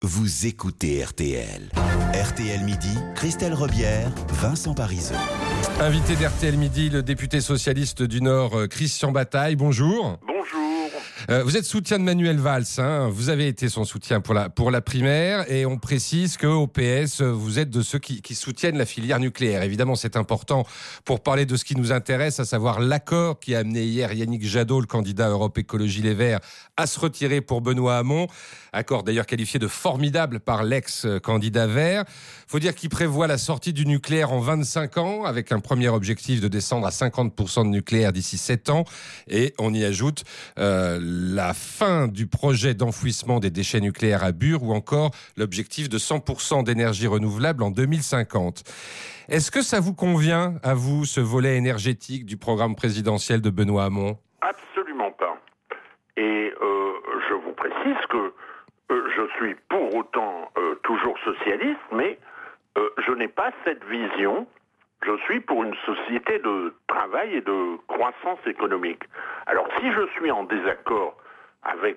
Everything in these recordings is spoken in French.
Vous écoutez RTL. RTL Midi, Christelle Rebière, Vincent Parisot. Invité d'RTL Midi, le député socialiste du Nord, Christian Bataille. Bonjour. Bonjour. Vous êtes soutien de Manuel Valls. Vous avez été son soutien pour la primaire. Et on précise qu'au PS, vous êtes de ceux qui soutiennent la filière nucléaire. Évidemment, c'est important pour parler de ce qui nous intéresse, à savoir l'accord qui a amené hier Yannick Jadot, le candidat Europe Écologie Les Verts, à se retirer pour Benoît Hamon. Accord d'ailleurs qualifié de formidable par l'ex-candidat Vert. Faut dire qu'il prévoit la sortie du nucléaire en 25 ans, avec un premier objectif de descendre à 50% de nucléaire d'ici 7 ans. Et on y ajoute la fin du projet d'enfouissement des déchets nucléaires à Bure, ou encore l'objectif de 100% d'énergie renouvelable en 2050. Est-ce que ça vous convient, à vous, ce volet énergétique du programme présidentiel de Benoît Hamon ? Absolument pas. Et je vous précise que je suis pour autant toujours socialiste, mais je n'ai pas cette vision. Je suis pour une société de travail et de croissance économique. Alors si je suis en désaccord avec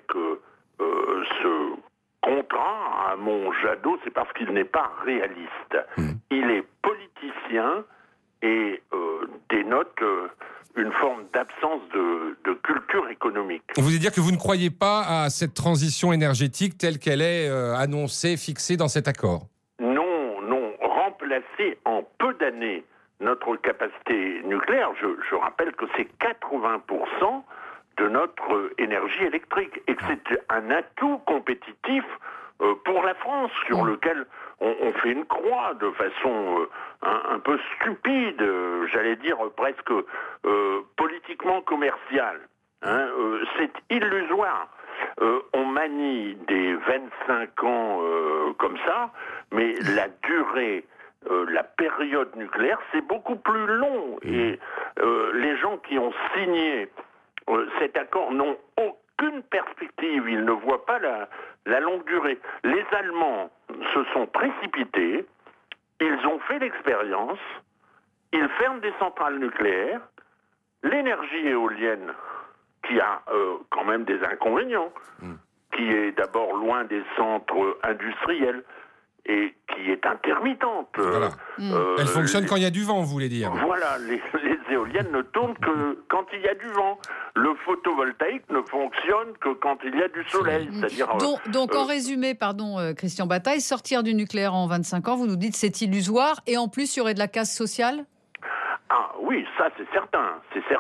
ce contrat à mon Jadot, c'est parce qu'il n'est pas réaliste. Il est politicien et dénote une forme d'absence de culture économique. Vous voulez dire que vous ne croyez pas à cette transition énergétique telle qu'elle est annoncée, fixée dans cet accord ? Non. Remplacer en peu d'années notre capacité nucléaire, je rappelle que c'est 80% de notre énergie électrique et que c'est un atout compétitif pour la France, sur lequel on fait une croix de façon un peu stupide, j'allais dire presque politiquement commerciale. C'est illusoire. On manie des 25 ans comme ça, mais la durée, la période nucléaire, c'est beaucoup plus long. Et les gens qui ont signé cet accord n'ont aucune perspective. Ils ne voient pas la longue durée. Les Allemands se sont précipités. Ils ont fait l'expérience. Ils ferment des centrales nucléaires. L'énergie éolienne, qui a quand même des inconvénients, qui est d'abord loin des centres industriels et qui est intermittente. Voilà. Elle fonctionne quand il y a du vent, vous voulez dire ? Voilà, les éoliennes ne tournent que quand il y a du vent. Le photovoltaïque ne fonctionne que quand il y a du soleil. C'est-à-dire, donc en résumé, Christian Bataille, sortir du nucléaire en 25 ans, vous nous dites c'est illusoire, et en plus il y aurait de la casse sociale ? Ah oui, ça c'est certain.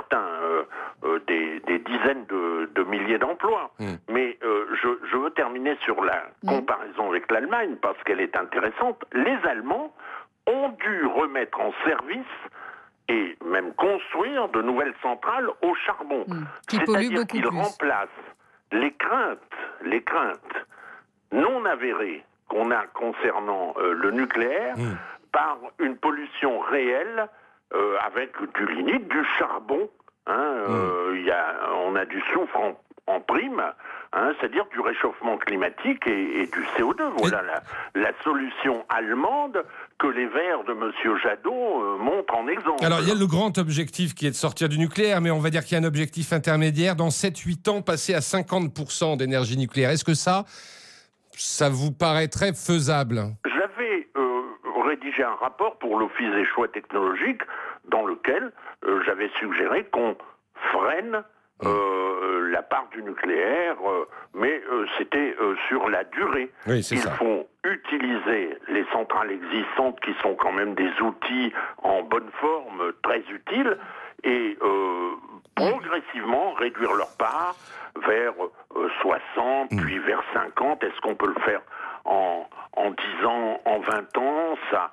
Des dizaines de milliers d'emplois. Mais je veux terminer sur la comparaison avec l'Allemagne, parce qu'elle est intéressante. Les Allemands ont dû remettre en service et même construire de nouvelles centrales au charbon. Qui polluent beaucoup qu'ils plus. remplacent les craintes non avérées qu'on a concernant le nucléaire par une pollution réelle avec du lignite, du charbon. On a du soufre en prime, c'est-à-dire du réchauffement climatique et du CO2. Voilà la solution allemande que les Verts de M. Jadot montrent en exemple. Alors, il y a le grand objectif qui est de sortir du nucléaire, mais on va dire qu'il y a un objectif intermédiaire. Dans 7-8 ans, passer à 50% d'énergie nucléaire. Est-ce que ça vous paraîtrait faisable ? J'avais rédigé un rapport pour l'Office des choix technologiques dans lequel j'avais suggéré qu'on freine la part du nucléaire, mais c'était sur la durée. Oui, c'est ça. Il faut utiliser les centrales existantes qui sont quand même des outils en bonne forme, très utiles, et progressivement réduire leur part vers 60, puis vers 50. Est-ce qu'on peut le faire en 10 ans, en 20 ans ? Ça...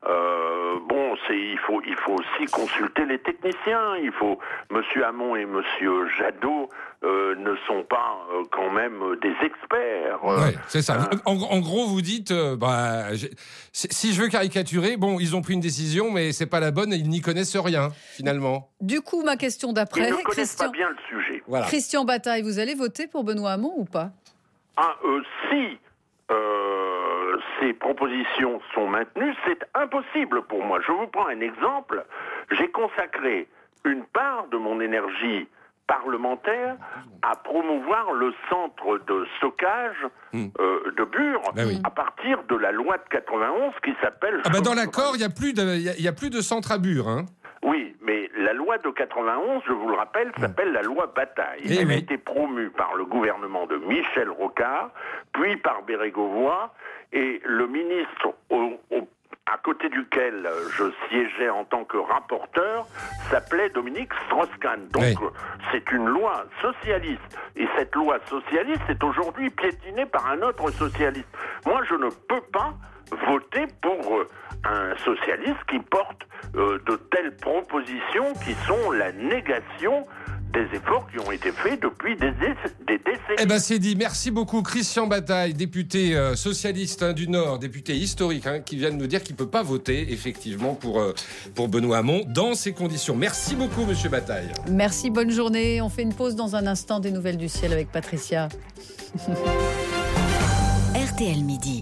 il faut aussi consulter les techniciens. Monsieur Hamon et Monsieur Jadot ne sont pas quand même des experts. Oui, c'est ça. En gros, vous dites, si je veux caricaturer, ils ont pris une décision, mais c'est pas la bonne et ils n'y connaissent rien, finalement. Du coup, ma question d'après, ils ne connaissent pas bien le sujet. Voilà. Christian Bataille, vous allez voter pour Benoît Hamon ou pas ? Si ces propositions sont maintenues, c'est impossible pour moi. Je vous prends un exemple. J'ai consacré une part de mon énergie parlementaire à promouvoir le centre de stockage de Bure à partir de la loi de 91 qui s'appelle... Dans l'accord, il n'y a plus de centre à Bure. Hein. Oui, mais la loi de 91, je vous le rappelle, s'appelle la loi Bataille. Elle a été promue par le gouvernement de Michel Rocard, puis par Bérégovoy, et le ministre à côté duquel je siégeais en tant que rapporteur s'appelait Dominique Strauss-Kahn. Donc c'est une loi socialiste. Et cette loi socialiste est aujourd'hui piétinée par un autre socialiste. Moi, je ne peux pas voter pour un socialiste qui porte de telles propositions qui sont la négation des efforts qui ont été faits depuis des décennies. C'est dit. Merci beaucoup Christian Bataille, député socialiste du Nord, député historique, qui vient de nous dire qu'il ne peut pas voter effectivement pour Benoît Hamon dans ces conditions. Merci beaucoup Monsieur Bataille. Merci, bonne journée. On fait une pause dans un instant, des nouvelles du ciel avec Patricia. RTL Midi.